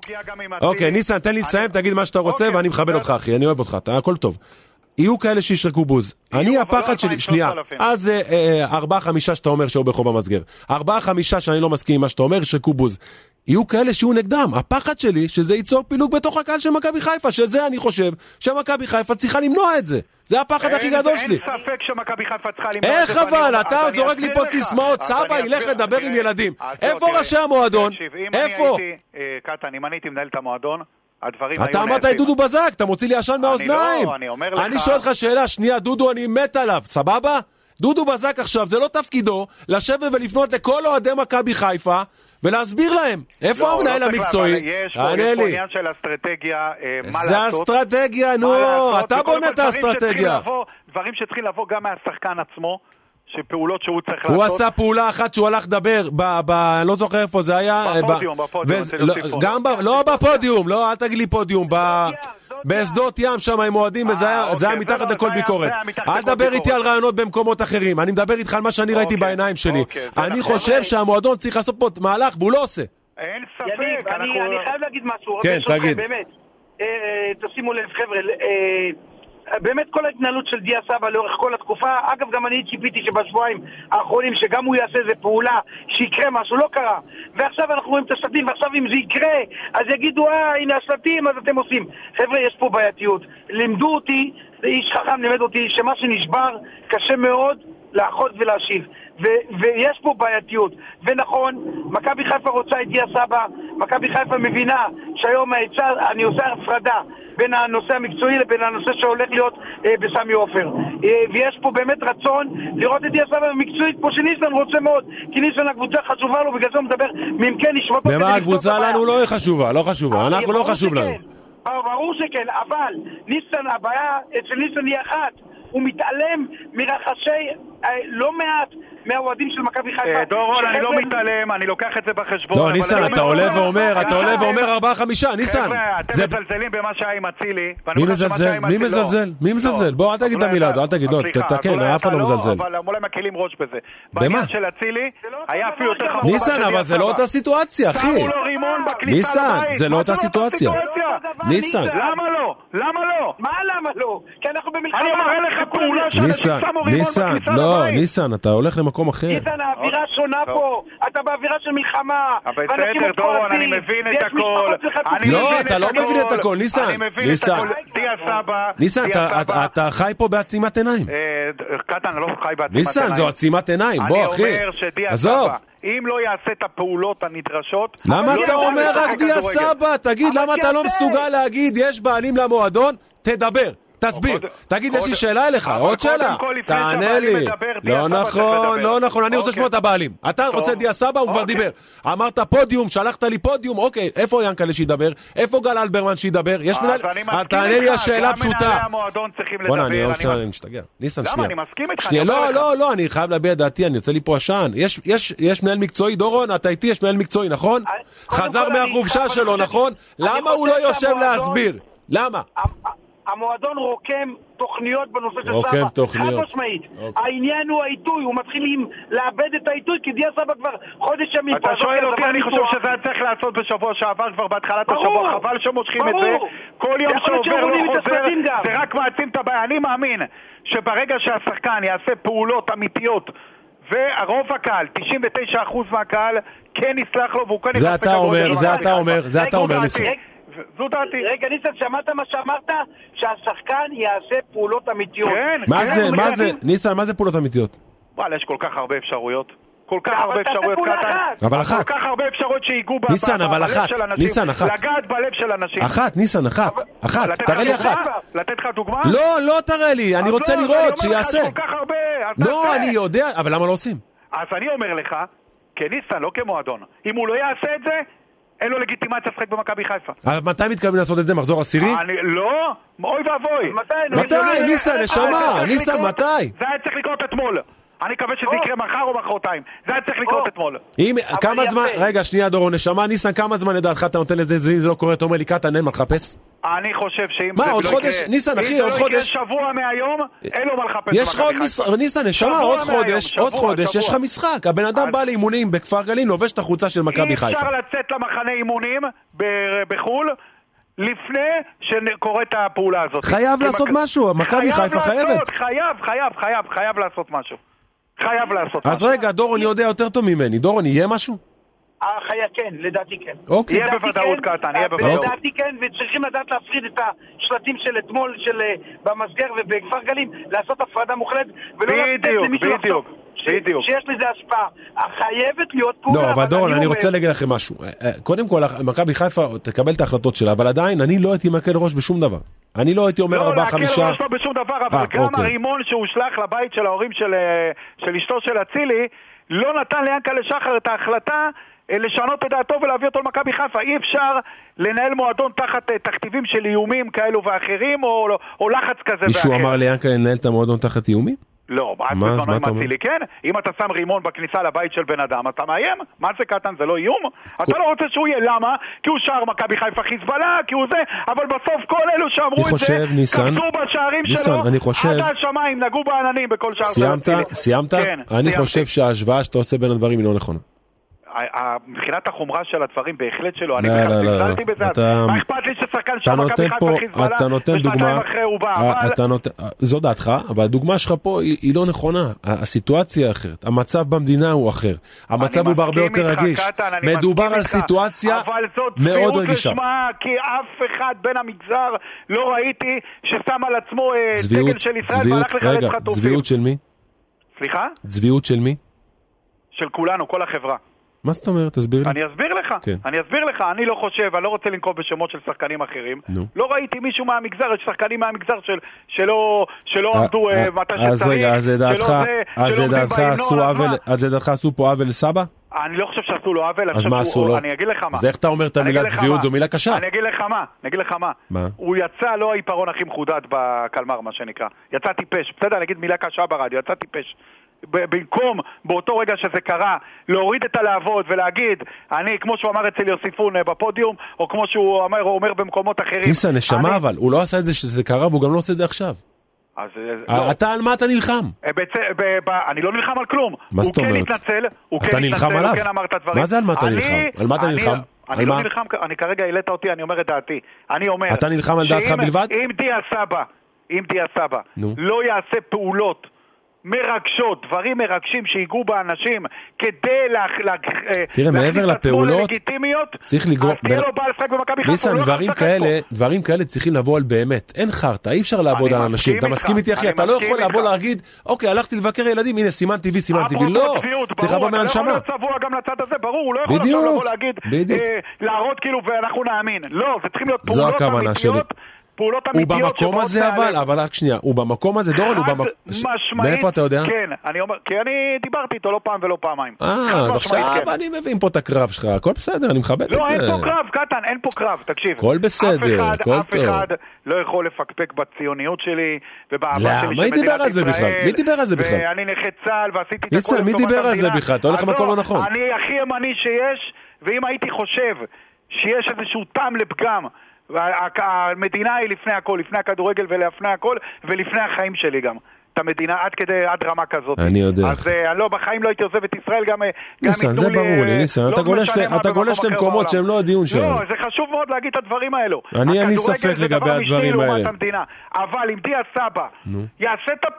אוקיי, ניסן, תן לי לסיים, תגיד מה שאתה רוצה, ואני מכבד אותך, אחי, אני אוהב אותך, הכל טוב. יהיו כאלה שישרקו בוז. אני הפחד שלי, שנייה, אז 4-5 שאתה אומר שהוא ברחוב המסגר. 4-5 שאני לא מסכים עם מה שאתה אומר, ישרקו בוז. יהיו כאלה שיהיו נגדם. הפחד שלי שזה ייצור פילוג בתוך הקהל של מכבי חיפה, שזה אני חושב שמכבי חיפה צריכה למנוע את זה. זה הפחד הכי גדול שלי. אין ספק שמכבי חיפה צריכה למנוע את זה. איך אבל? אתה זורק לי פה סיסמאות, סבא ילך לדבר עם ילדים. איפה ראשי המועדון? איפה? קטן, אם אני הייתי מנהל את המועדון, אתה אמרת את דודו בזק, אתה מוציא לי ישן מהאוזניים. אני שואל לך שאלה, שנייה, דודו, אני מת עליו, סבבה? דודו בזק עכשיו, זה לא תפקידו לשבת ולפנות לכל אוהדי מכבי חיפה ולהסביר להם. איפה המנהל המקצועי? יש פה עניין של אסטרטגיה, מה לעשות? זה אסטרטגיה, נו, אתה בונה את האסטרטגיה. דברים שצריכים לבוא גם מהשחקן עצמו, שפעולות שהוא צריך לעשות. הוא עשה פעולה אחת שהוא הלך לדבר, אני לא זוכר איפה זה היה. בפודיום. לא בפודיום, לא, אל תגיד לי פודיום, בשדות ים שם עם מועדים, וזה היה מתחת לכל ביקורת. אל דבר איתי על רעיונות במקומות אחרים, אני מדבר איתך על מה שאני ראיתי בעיניים שלי. אני חושב שהמועדון צריך לעשות פה מהלך, והוא לא עושה. אין ספק. אני חייב להגיד משהו. כן, תגיד. באמת, תשימו לב, חבר'ה, באמת כל ההתנהלות של דיה סבא לאורך כל התקופה, אגב גם אני ציפיתי שבשבועיים האחרונים שגם הוא יעשה איזה פעולה שיקרה משהו, לא קרה, ועכשיו אנחנו רואים את השלטים, ועכשיו אם זה יקרה אז יגידו הנה השלטים, אז אתם עושים. חבר'ה, יש פה בעייתיות, לימדו אותי, איש חכם לימד אותי שמה שנשבר קשה מאוד לאחות ולהשיב. ויש פה בעייתיות. ונכון, מכבי חיפה רוצה את דיה סבא, מכבי חיפה מבינה שהיום אני עושה הפרדה בין הנושא המקצועי לבין הנושא שהולך להיות בסמי עופר. ויש פה באמת רצון לראות את דיה סבא מקצועית פה שניסן רוצה מאוד, כי ניסן הקבוצה חשובה לו, בגלל זה הוא מדבר ממכן נשמתו. ומה הקבוצה לנו לא חשובה, לא חשובה, אנחנו לא חשוב לנו. ברור שכן, אבל ניסן, הבעיה אצל ניסן היא אחת, הוא מתעלם מרחשי לא מעט מהאוהדים של מכבי חיפה. דורון, אני לא מתעלם, אני לוקח את זה בחשבון. לא, ניסן, אתה עולה ואומר 4-5, ניסן. אתם מזלזלים במה שהיה עם אצילי. מי מזלזל? מי מזלזל? בוא, אל תגיד את המילה הזו, אל תגיד, תתקן, אף אחד לא מזלזל. אבל אולי מקלים ראש בזה. בעניין של אצילי, היה אפילו יותר חמור. ניסן, אבל זה לא אותה סיטואציה, אחי. שמו לו רימון בכניסה לבית. ניסן, זה לא אותה סיטואציה. ניסן. למה לא? למה לא? מה למה לא? כי אנחנו במלחמה. אני מראה לך פעולה שאנשים שמו רימון בכניסה לבית. לא, ניסן, אתה הולך למקום אחר. ניסן, האווירה שונה פה. אתה באווירה של מלחמה. אבל בסדר, דורון, אני מבין את הכל. לא, אתה לא מבין את הכל, ניסן. אני מבין את הכל. דיה סבא. ניסן, אתה חי פה בעצימת עיניים. קטן, אני לא חי בעצימת עיניים. ניסן, זו עצימת עיניים. בוא, אחי. אני אומר שדיה סבא, אם לא יעשה את הפעולות הנדרשות... למה אתה אומר רק דיה סבא? תגיד, למה אתה לא מסוגל להגיד יש בעלים למועדון? תדבר. תסביר, תגיד, יש לי שאלה אליך, עוד שאלה, תענה לי. לא נכון, לא נכון, אני רוצה לשמוע את הבעלים. אתה רוצה דיה סבא, הוא כבר דיבר. אמרת פודיום, שלחת לי פודיום, אוקיי, איפה ינקלה שידבר? איפה גל אלברמן שידבר? יש מנהל... תענה לי השאלה פשוטה. בוא נה, אני עוד שאלה, אני משתגע. ניסן, שנייה. אני מסכים איתך. לא, אני חייב להביע דעתי, אני יוצא לי פה עשן. יש מנהל מקצועי, דורון, אתה איתי, יש מנהל מקצועי, נכון? חזר מהחופשה שלו, נכון? למה הוא לא יושב להסביר? למה? המועדון רוקם תוכניות בנושא של רוקם סבא. תוכניות. חד משמעית. העניין הוא העיתוי, הוא מתחיל לאבד את העיתוי, כי דיה סבא כבר חודש ימים. אתה שואל אותי, אני חושב שזה היה צריך לעשות בשבוע שעבר כבר בהתחלת השבוע, חבל שמושכים את זה. כל יום שעובר לא חוזר, זה רק מעצים את הבעיה. אני מאמין שברגע שהשחקן יעשה פעולות אמיתיות, והרוב הקהל, 99% מהקהל, כן יסלח לו והוא כן יחסק הגודל. זה אתה אומר, ניסן. זו דעתי. רגע, ניסן, שמעת מה שאמרת? שהשחקן יעשה פעולות אמיתיות. כן, מה זה, ניסן, מה זה פעולות אמיתיות? וואלה, יש כל כך הרבה אפשרויות. כל כך הרבה אפשרויות קטן. אבל אחת. כל כך הרבה אפשרויות שהיגעו בלב של אנשים. ניסן, אחת. לגעת בלב של אנשים. ניסן, אחת. תראה לי אחת. לתת לך דוגמה? לא תראה לי, אני רוצה לראות, שיעשה. כל כך הרבה. לא, אני יודע, אבל למה לא עושים? אז אני אומר לך, כניסן, לא כמועדון. אם הוא לא יעשה את זה, אין לו לגיטימציה לשחק במכבי חיפה. מתי מתכוונים לעשות את זה? מחזור עשירי? לא, אוי ואבוי. מתי? ניסן, נשמה, ניסן, מתי? זה היה צריך לקרות אתמול. אני מקווה שזה יקרה מחר או מחרתיים. זה היה צריך לקרות אתמול. כמה זמן, רגע, שנייה דורון, נשמה, ניסן, כמה זמן לדעתך אתה נותן לזה, זה לא קורה, אתה אומר לי, קטן, אין מה לחפש? אני חושב שאם מה, עוד חודש, ניסן, אחי, עוד חודש. אם זה לא יקרה שבוע מהיום, אין לו מה לחפש. יש לך עוד משחק, ניסן, נשמה, עוד חודש, יש לך משחק. הבן אדם בא לאימונים בכפר גלים, לובש את החולצה של מכבי חיפה. אי אפשר לצאת למחנה אימונים בחול לפני שקורית הפעולה הזאת. חייב לעשות משהו, מכבי חיפה חייבת. חייב לעשות משהו. חייב לעשות משהו. אז רגע, דורון יודע יותר טוב ממני. דורון, יהיה משהו? כן, לדעתי כן. יהיה בוודאות קטן, יהיה בוודאות. לדעתי כן, וצריכים לדעת להפריד את השלטים של אתמול, במסגר ובכפר גלים, לעשות הפרדה מוחלטת, ולא לתת למישהו לחשוב שיש לזה השפעה. חייבת להיות פעולה. לא, אבל דורון, אני רוצה להגיד לכם משהו. קודם כל, מכבי חיפה תקבל את ההחלטות שלה, אבל עדיין אני לא הייתי מקל ראש בשום דבר. אני לא הייתי אומר 4-5... לא, להקל ראש לא בשום דבר, אבל גם הרימון שהושלח לבית של ההורים של אשתו של אצילי, לא נתן ליענקל'ה שחר את ההחלטה לשנות את דעתו ולהביא אותו למכבי חיפה. אי אפשר לנהל מועדון תחת תכתיבים של איומים כאלו ואחרים, או לחץ כזה ואחר. מישהו אמר ליענקל'ה לנהל את המועדון תחת איומים? לא, בזמנו עם אצילי, כן. אם אתה שם רימון בכניסה לבית של בן אדם, אתה מאיים? מה זה קטן? זה לא איום? אתה לא רוצה שהוא יהיה, למה? כי הוא שער מכבי חיפה חיזבאללה, כי הוא זה, אבל בסוף כל אלו שאמרו את זה, קפצו בשערים שלו, עד השמיים, נגעו בעננים בכל שער של אצילי. סיימת? אני חושב שההשוואה שאתה עושה בין הדברים היא לא נכונה. מבחינת החומרה של הדברים בהחלט שלו, אני בכלל נזלתי בזה, מה אכפת לי ששחקן שם מכבי חיפה חיזבאללה ושנתיים אחרי הוא בא, זו דעתך, אבל הדוגמה שלך פה היא לא נכונה, הסיטואציה אחרת, המצב במדינה הוא אחר, המצב הוא בהרבה יותר רגיש, מדובר על סיטואציה מאוד רגישה. כי אף אחד בין המגזר לא ראיתי ששם על עצמו דגל של ישראל והלך לחלץ חטופים. צביעות של מי? סליחה? צביעות של מי? של כולנו, כל החברה. מה זאת אומרת? תסביר לי. אני אסביר לך, אני לא חושב, אני לא רוצה לנקוב בשמות של שחקנים אחרים. לא ראיתי מישהו מהמגזר, יש שחקנים מהמגזר שלא עמדו מתי שצריך. אז לדעתך עשו פה עוול סבא? אני לא חושב שעשו לו עוול. אז מה עשו לו? אני אגיד לך מה. אז איך אתה אומר את המילה צביעות? זו מילה קשה. אני אגיד לך מה. הוא יצא לא העיפרון הכי מחודד בקלמר, מה שנקרא. יצא טיפש. בסדר, אני אגיד מילה קשה ברדיו, יצא טיפש. במקום באותו רגע שזה קרה להוריד את הלהבות ולהגיד אני כמו שהוא אמר אצל יוסיפון בפודיום או כמו שהוא אומר במקומות אחרים. ניסן, נשמה, אבל הוא לא עשה את זה שזה קרה והוא גם לא עושה את זה עכשיו. אתה על מה אתה נלחם? אני לא נלחם על כלום. מה זאת אומרת? אתה נלחם עליו? מה זה על מה אתה נלחם? על מה אתה נלחם? אני לא נלחם, אני כרגע העלית אותי, אני אומר את דעתי. אני אומר אתה נלחם על דעתך בלבד? אם דיה סבא לא יעשה פעולות מרגשות, דברים מרגשים שיגעו באנשים כדי מעבר לפעולות צריך לגרום, אז תהיה לו בעל שחק במכבי חיפה. ניסן, דברים כאלה צריכים לבוא על באמת, אין חרטא, אי אפשר לעבוד על אנשים. אתה מסכים איתי אחי? אתה לא יכול לבוא להגיד אוקיי, הלכתי לבקר ילדים, הנה סימן טבעי, לא, צריך לבוא מהנשמה. הוא לא יכול לצבוע גם לצד הזה, ברור, הוא לא יכול לבוא להגיד להראות כאילו ואנחנו נאמין, לא, זה צריכים להיות פעולות אמיתיות. הוא במקום הזה אבל רק שנייה, הוא במקום הזה, דורון, הוא במקום... מאיפה אתה יודע? כן, אני אומר, כי אני דיברתי איתו לא פעם ולא פעמיים. אז עכשיו אני מבין פה את הקרב שלך, הכל בסדר, אני מכבד את זה. לא, אין פה קרב, קטן, אין פה קרב, תקשיב. הכל בסדר, הכל טוב. אף אחד לא יכול לפקפק בציוניות שלי, ובאהבה שלי מי דיבר על זה בכלל? מי דיבר על זה בכלל? ואני נכה צה"ל, ועשיתי את הכל ניסן, מי דיבר על זה בכלל? אתה הולך למקום לא נכון. אני הכי ימני שיש, ואם הייתי חושב שיש איזשהו טעם לפגם המדינה היא לפני הכל, לפני הכדורגל ולפני הכל, ולפני החיים שלי גם. את המדינה עד רמה כזאת. אני יודע. אז לא, בחיים לא הייתי עוזב את ישראל, גם ניסן, זה ברור לי, ניסן, אתה גולש למקומות שהם לא הדיון שלנו. לא, זה חשוב מאוד להגיד את הדברים האלו. אני ספק לגבי הדברים האלה. אבל אם דיה סבא יעשה את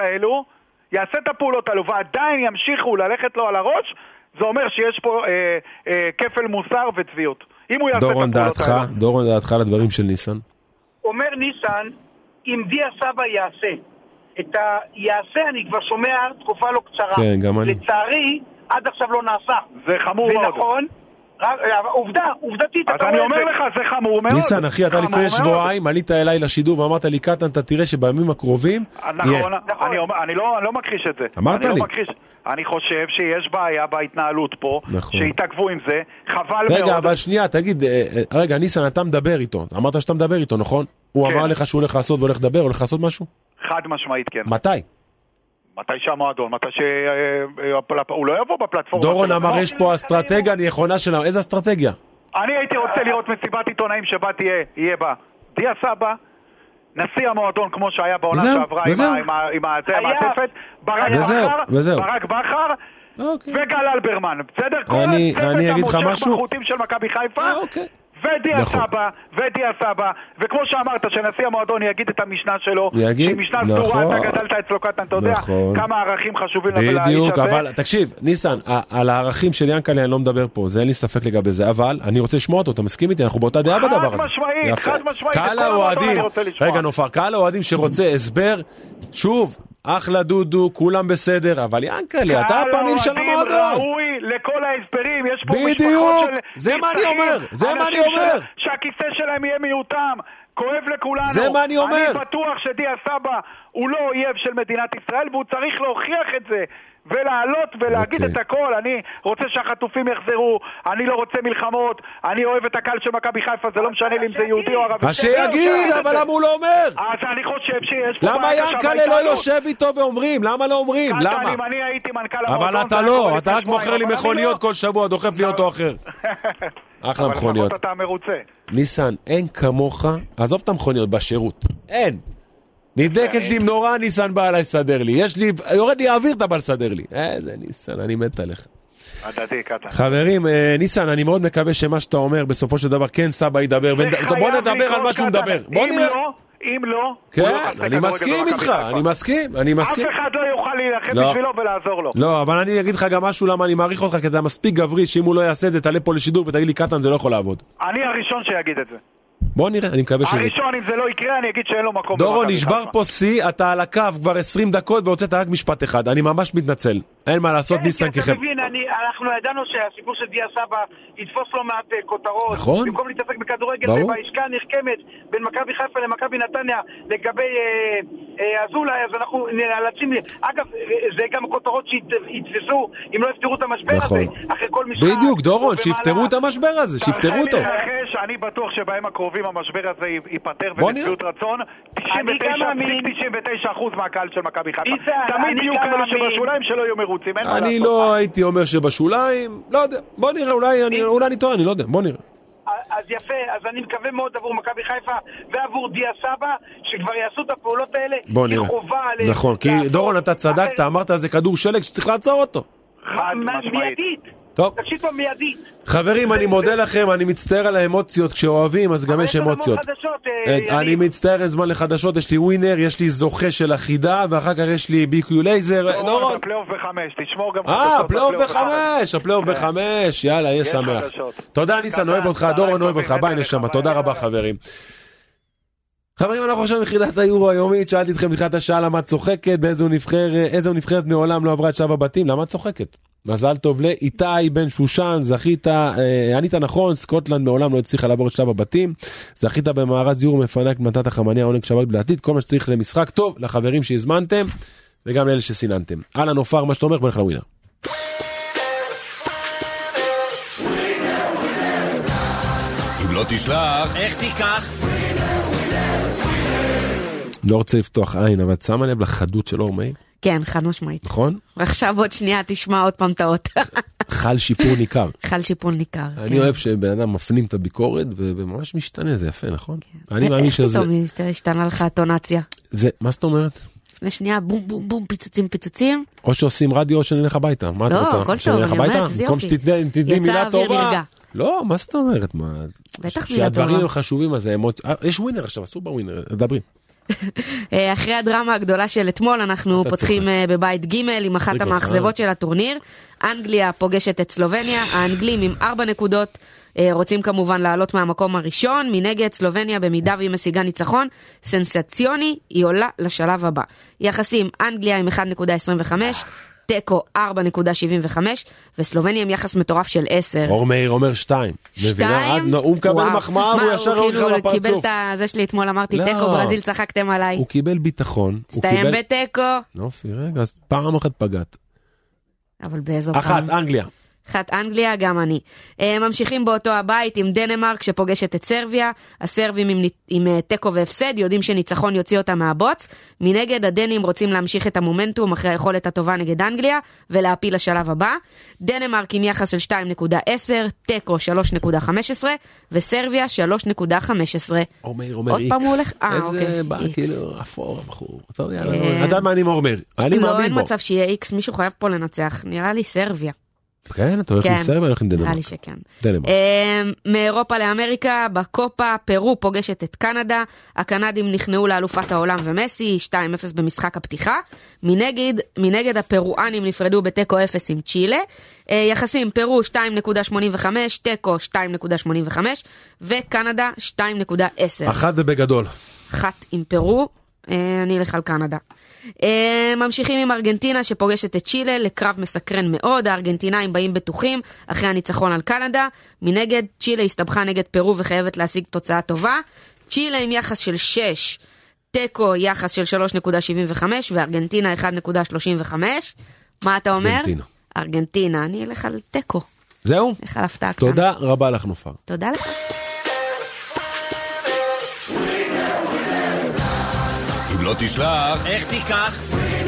הפעולות האלו, ועדיין ימשיכו ללכת לו על הראש, זה אומר שיש פה כפל מוסר וצביעות. דורון, דעתך לדברים של ניסן? אומר ניסן, אם דיה סבא יעשה, אני כבר שומע תקופה לא קצרה. כן, גם אני. לצערי, עד עכשיו לא נעשה. זה חמור מאוד. ונכון, עובדתית. אז אני אומר לך, זה חמור מאוד. ניסן, אחי, אתה לפני שבועיים, עלית אליי לשידור ואמרת לי, קטן, אתה תראה שבימים הקרובים... נכון, אני לא מכחיש את זה. אמרת לי. אני חושב שיש בעיה בהתנהלות פה, שהתעכבו עם זה, חבל מאוד. רגע, אבל שנייה, תגיד, רגע, ניסן, אתה מדבר איתו, אמרת שאתה מדבר איתו, נכון? הוא אמר לך שהוא הולך לעשות והולך לדבר, הולך לעשות משהו? חד משמעית, כן. מתי? מתי שהמועדון, מתי שהוא לא יבוא בפלטפורמה. דורון אמר, יש פה אסטרטגיה נכונה שלנו, איזה אסטרטגיה? אני הייתי רוצה לראות מסיבת עיתונאים שבה תהיה בה דיה סבא, נשיא המועדון כמו שהיה בעונה שעברה עם המעטפת, ברק בכר וגל אלברמן, בסדר? אני אגיד לך משהו? בחוטים של מכבי חיפה ודיה סבא, וכמו שאמרת שנשיא המועדון יגיד את המשנה שלו, שהיא משנה סדורה, אתה גדלת אצלו קטן, אתה יודע כמה ערכים חשובים לאיש הזה. בדיוק, אבל תקשיב, ניסן, על הערכים של ינקלה אני לא מדבר פה, זה אין לי ספק לגבי זה, אבל אני רוצה לשמוע אותו, אתה מסכים איתי? אנחנו באותה דעה בדבר הזה. חד משמעית, קהל האוהדים, רגע נופר, קהל האוהדים שרוצה הסבר, שוב, אחלה דודו, כולם בסדר, אבל ינקלה, אתה הפנים של המועדון. קהל האוהדים ראוי לכל ההסברים, יש פה משפחות של... זה מה אני אומר, זה מה אני אומר. שהכיסא שלהם יהיה מיותם, כואב לכולנו. זה מה אני אומר. אני בטוח שדיה סבא הוא לא אויב של מדינת ישראל, והוא צריך להוכיח את זה. ולעלות ולהגיד את הכל. אני רוצה שהחטופים יחזרו, אני לא רוצה מלחמות, אני אוהב את הקהל של מכבי חיפה, זה לא משנה לי אם זה יהודי או ערבי. אז שיגיד, אבל למה הוא לא אומר? אז אני חושב שיש פה... למה ינקלה לא יושב איתו ואומרים? למה לא אומרים? למה? אם אני הייתי מנכ"ל המועדון... אבל אתה לא, אתה רק מוכר לי מכוניות כל שבוע, דוחף לי אותו אחר. אחלה מכוניות. אבל אתה מרוצה. ניסן, אין כמוך, עזוב את המכוניות בשירות. אין. נבדקת לי נורא, ניסן בא עליי לסדר לי. יש לי, יורד לי האוויר, אתה בא לסדר לי. איזה ניסן, אני מת עליך. חברים, ניסן, אני מאוד מקווה שמה שאתה אומר, בסופו של דבר, כן סבא ידבר. בוא נדבר על מה שהוא מדבר. אם לא, כן, אני מסכים איתך, אני מסכים. אף אחד לא יוכל להילחם בשבילו ולעזור לו. לא, אבל אני אגיד לך גם משהו למה אני מעריך אותך, כי אתה מספיק גברי, שאם הוא לא יעשה את זה, תעלה פה לשידור ותגיד לי, קטן, זה לא יכול לעבוד. אני הראשון שיגיד את זה. בוא נראה, אני מקווה שזה... הראשון, אם זה לא יקרה, אני אגיד שאין לו מקום. דורון, נשבר פה סי, אתה על הקו כבר 20 דקות והוצאת רק משפט אחד. אני ממש מתנצל. אין מה לעשות, ניסן כחם. אתה מבין, אנחנו ידענו שהסיפור של דיה סבא יתפוס לו מעט כותרות. נכון. במקום להתעסק בכדורגל ובעסקה הנרקמת בין מכבי חיפה למכבי נתניה לגבי אזולאי, אז אנחנו נאלצים... אגב, זה גם כותרות שיתפסו אם לא יפתרו את המשבר הזה. אחרי כל משחק... בדיוק, דורון, שיפתרו את המשבר הזה, שיפתרו אותו. אני בטוח שבהם הקרובים המשבר הזה ייפטר ונצביעות רצון. 99% מהקהל של מכבי חיפה. תמיד יהיו כאלה שבשוליים שלא יהיו מרוצים. אני לא הייתי אומר שבשוליים, לא יודע, בוא נראה, אולי אני טועה, אני לא יודע, בוא נראה. אז יפה, אז אני מקווה מאוד עבור מכבי חיפה ועבור דיה סבא, שכבר יעשו את הפעולות האלה. בוא נראה. נכון, כי דורון, אתה צדקת, אמרת זה כדור שלג שצריך לעצור אותו. מיידית. טוב. תקשיב פה מיידית. חברים, אני מודה לכם, אני מצטער על האמוציות, כשאוהבים אז גם יש אמוציות. אני מצטער, אין זמן לחדשות, יש לי ווינר, יש לי זוכה של החידה, ואחר כך יש לי BQ לייזר. דורון, הפלייאוף ב5, תשמור גם... הפלייאוף ב5, יאללה, יהיה שמח. תודה ניסן, אוהב אותך, דורון אוהב אותך, ביי נשמה, תודה רבה חברים. חברים, אנחנו עכשיו מחידת היורו היומית, שאלתי אתכם בתחילת השעה למה את צוחקת, איזו נבחרת מעולם לא עברה את שלב הבתים, למה את צוחקת? מזל טוב לאיתי בן שושן, זכית, ענית נכון, סקוטלנד מעולם לא הצליחה לעבור את שלב הבתים, זכית במארז יורו מפנק מתת החמניה עונג שבת בלעתיד, כל מה שצריך למשחק טוב, לחברים שהזמנתם, וגם לאלה שסיננתם. אהלן אופר, מה שתומך, בוא נלך לווינר. אם לא תשלח, איך תיקח? לא רוצה לפתוח עין, אבל את שמה לב לחדות של אור מאיר? כן, חד משמעית. נכון? ועכשיו עוד שנייה תשמע עוד פעם טעות. חל שיפור ניכר. חל שיפור ניכר. אני אוהב שבן אדם מפנים את הביקורת וממש משתנה, זה יפה, נכון? אני מאמין שזה... איך פתאום השתנה לך הטונציה? מה זאת אומרת? לפני שנייה, בום בום בום, פיצוצים. או שעושים רדיו או שנלך הביתה. מה את רוצה? לא, כל טוב, אני אומרת, זה יופי. תדעי מילה טובה. לא, מה זאת אומרת? בטח מילה טובה. שהדברים הם חשובים, אז יש ווינר עכשיו, עשו בווינר, דברי. אחרי הדרמה הגדולה של אתמול אנחנו פותחים בבית ג' עם אחת המאכזבות של הטורניר. אנגליה פוגשת את סלובניה, האנגלים עם 4 נקודות רוצים כמובן לעלות מהמקום הראשון, מנגד סלובניה במידה והיא משיגה ניצחון סנסציוני היא עולה לשלב הבא. יחסים אנגליה עם 1.25, טקו 4.75 וסלובניה עם יחס מטורף של 10. אור מאיר אומר 2. הוא מקבל מחמאה והוא ישר הולך לפרצוף. הוא קיבל את זה שלי אתמול, אמרתי טקו ברזיל, צחקתם עליי. הוא קיבל ביטחון. סתיים בטקו. נופי, רגע, אז פעם אחת פגעת. אבל באיזו פעם? אחת, אנגליה. אחת אנגליה, גם אני. ממשיכים באותו הבית עם דנמרק שפוגשת את סרביה. הסרבים עם טקו והפסד יודעים שניצחון יוציא אותה מהבוץ. מנגד הדנים רוצים להמשיך את המומנטום אחרי היכולת הטובה נגד אנגליה ולהפיל לשלב הבא. דנמרק עם יחס של 2.10, טקו 3.15 וסרביה 3.15. אומר עוד פעם הוא הולך? איזה בא כאילו אפור הבחור. טוב יאללה, אתה מה אני אומר? אני לא, מאמין אין בו. מצב שיהיה איקס, מישהו חייב פה לנצח. נראה לי סרביה. כן, אתה הולך עם סרביה, הולך עם דנמרק. נראה לי שכן. דנמרק. מאירופה לאמריקה, בקופה, פרו פוגשת את קנדה, הקנדים נכנעו לאלופת העולם ומסי, 2-0 במשחק הפתיחה, מנגד הפרואנים נפרדו בטקו 0 עם צ'ילה, יחסים פרו 2.85, טקו 2.85, וקנדה 2.10. אחת ובגדול. אחת עם פרו, אני אלך על קנדה. ממשיכים עם ארגנטינה שפוגשת את צ'ילה לקרב מסקרן מאוד. הארגנטינאים באים בטוחים אחרי הניצחון על קנדה. מנגד צ'ילה הסתבכה נגד פרו וחייבת להשיג תוצאה טובה. צ'ילה עם יחס של 6, טקו יחס של 3.75 וארגנטינה 1.35. מה אתה אומר? ארגנטינה. אני אלך על טקו. זהו? אלך על הפתעה כאן. תודה רבה לך נופר. תודה לך. לא תשלח, איך תיקח?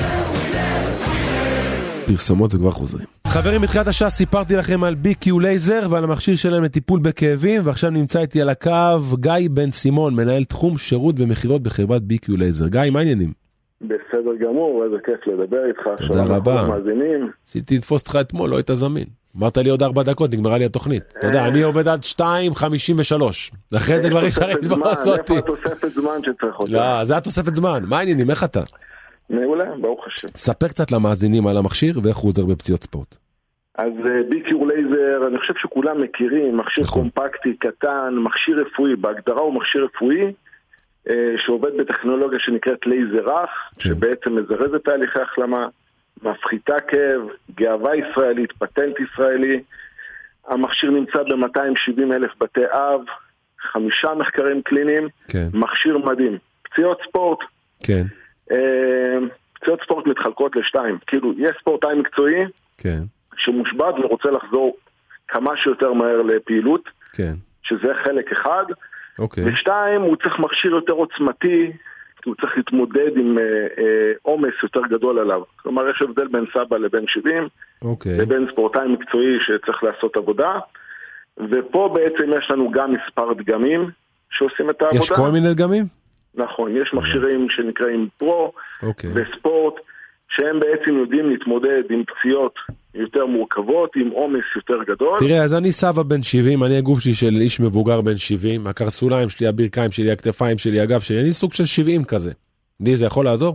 פרסומות וכבר חוזרים. חברים, בתחילת השעה סיפרתי לכם על BQ לייזר ועל המכשיר שלהם לטיפול בכאבים, ועכשיו נמצא איתי על הקו גיא בן סימון, מנהל תחום שירות ומחירות בחברת BQ לייזר. גיא, מה העניינים? בסדר גמור, איזה כיף לדבר איתך. תודה רבה. עשיתי לתפוס אותך אתמול, לא היית זמין. אמרת לי עוד 4 דקות, נגמרה לי התוכנית. אתה יודע, אני עובד עד 2:53. אחרי זה כבר אפשר לתפוס אותי. איפה התוספת זמן שצריך אותה? לא, זה התוספת זמן. מה העניינים? איך אתה? מעולה, ברוך השם. ספר קצת למאזינים על המכשיר ואיך הוא עוזר בפציעות ספורט. אז BQ לייזר, אני חושב שכולם מכירים, מכשיר קומפקטי, קטן, מכשיר רפואי, בהגדרה הוא מכשיר רפואי, שעובד בטכנולוגיה שנקראת לייזר רך, שבעצם מזרז את תהליכי החלמה, מפחיתה כאב, גאווה ישראלית, פטנט ישראלי. המכשיר נמצא ב-270,000 בתי אב, 5 מחקרים קליניים, כן. מכשיר מדהים. פציעות ספורט. כן. פציעות ספורט מתחלקות לשתיים. כאילו, יש ספורטאי מקצועי, כן. שמושבת ורוצה לחזור כמה שיותר מהר לפעילות, כן. שזה חלק אחד. אוקיי. ושתיים, הוא צריך מכשיר יותר עוצמתי, הוא צריך להתמודד עם עומס יותר גדול עליו. כלומר, יש הבדל בין סבא לבין 70, אוקיי. לבין ספורטאי מקצועי שצריך לעשות עבודה, ופה בעצם יש לנו גם מספר דגמים שעושים את העבודה. יש כל מיני דגמים? נכון, יש מכשירים שנקראים פרו אוקיי. וספורט, שהם בעצם יודעים להתמודד עם פציעות יותר מורכבות, עם עומס יותר גדול. תראה, אז אני סבא בן 70, אני הגוף שלי של איש מבוגר בן 70, הקרסוליים שלי, הברכיים שלי, הכתפיים שלי, הגב שלי, אני סוג של 70 כזה. די, זה יכול לעזור?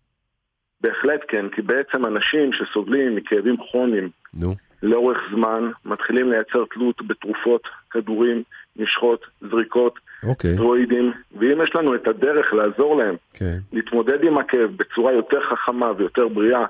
בהחלט כן, כי בעצם אנשים שסובלים מכאבים כרוניים לאורך זמן, מתחילים לייצר תלות בתרופות, כדורים, משחות, זריקות, סטרואידים, ואם יש לנו את הדרך לעזור להם להתמודד עם הכאב בצורה יותר חכמה ויותר בריאה,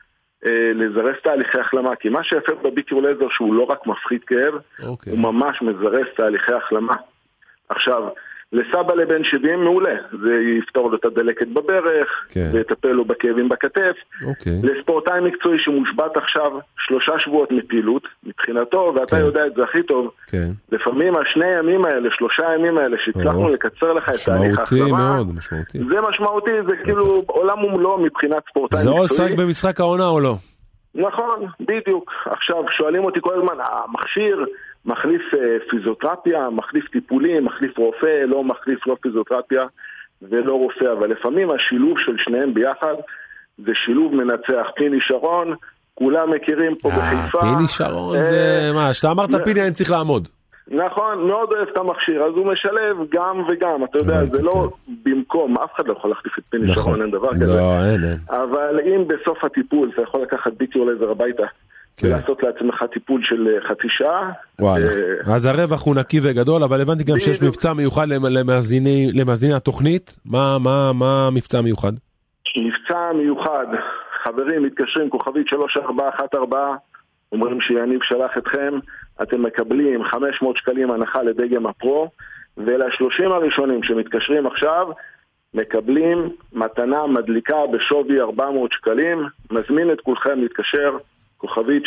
לזרס תהליכי החלמה, כי מה שיפה בביקיור לייזר שהוא לא רק מפחית כאב, הוא ממש מזרס תהליכי החלמה. עכשיו, לסבא לבן 70 מעולה, זה יפתור לו את הדלקת בברך, ויטפל לו בכאבים בכתף. לספורטאי מקצועי שמושבת עכשיו 3 שבועות מפעילות, מבחינתו, ואתה יודע את זה הכי טוב, לפעמים 2 ימים האלה, 3 ימים האלה, שהצלחנו לקצר לך את תהליך ההחלמה, זה משמעותי, זה כאילו עולם ומלואו מבחינת ספורטאי מקצועי. זה עוסק במשחק העונה או לא? נכון, בדיוק. עכשיו, שואלים אותי כל הזמן, המכשיר מחליף פיזיותרפיה, מחליף טיפולים, מחליף רופא, לא מחליף לא פיזיותרפיה ולא רופא, אבל לפעמים השילוב של שניהם ביחד זה שילוב מנצח. פיני שרון, כולם מכירים פה בחיפה. פיני שרון זה מה? שאתה אמרת פיני אני צריך לעמוד. נכון, מאוד אוהב את המכשיר, אז הוא משלב גם וגם, אתה יודע, זה לא במקום, אף אחד לא יכול להחליף את פיני שרון, אין דבר כזה. לא, אין. אבל אם בסוף הטיפול אתה יכול לקחת ביקיור לייזר הביתה, ולעשות לעצמך טיפול של חצי שעה. וואלה, אז הרווח הוא נקי וגדול, אבל הבנתי גם שיש מבצע מיוחד למאזיני התוכנית. מה מבצע מיוחד? מבצע מיוחד, חברים מתקשרים כוכבית 3414, אומרים שיניב שלח אתכם, אתם מקבלים 500 שקלים הנחה לדגם הפרו, ול30 הראשונים שמתקשרים עכשיו, מקבלים מתנה מדליקה בשווי 400 שקלים, מזמין את כולכם להתקשר, כוכבית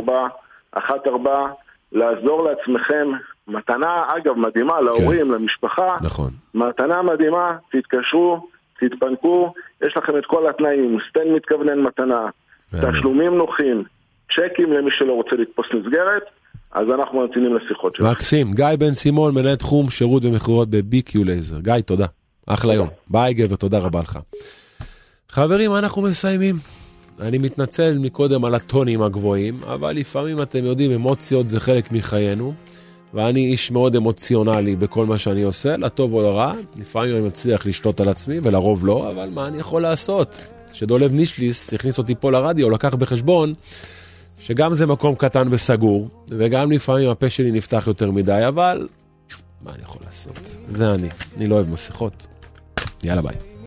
3414, לעזור לעצמכם, מתנה אגב מדהימה להורים, למשפחה, מתנה מדהימה, תתקשרו, תתפנקו, יש לכם את כל התנאים, סטן מתכוונן מתנה, תשלומים נוחים, צ'קים למי שלא רוצה לתפוס מסגרת, אז אנחנו נתינים לשיחות שלנו. מקסים, גיא בן סימון, מנהל תחום שירות ומכירות בביקיור לייזר. גיא, תודה. אחלה יום. ביי גבר, תודה רבה לך. חברים, אנחנו מסיימים. אני מתנצל מקודם על הטונים הגבוהים, אבל לפעמים אתם יודעים, אמוציות זה חלק מחיינו, ואני איש מאוד אמוציונלי בכל מה שאני עושה, לטוב או לרע. לפעמים אני מצליח לשלוט על עצמי, ולרוב לא, אבל מה אני יכול לעשות? שדולב נישליס הכניס אותי פה לרדיו, לקח בחשבון שגם זה מקום קטן וסגור, וגם לפעמים הפה שלי נפתח יותר מדי, אבל מה אני יכול לעשות? זה אני לא אוהב מסכות. יאללה ביי.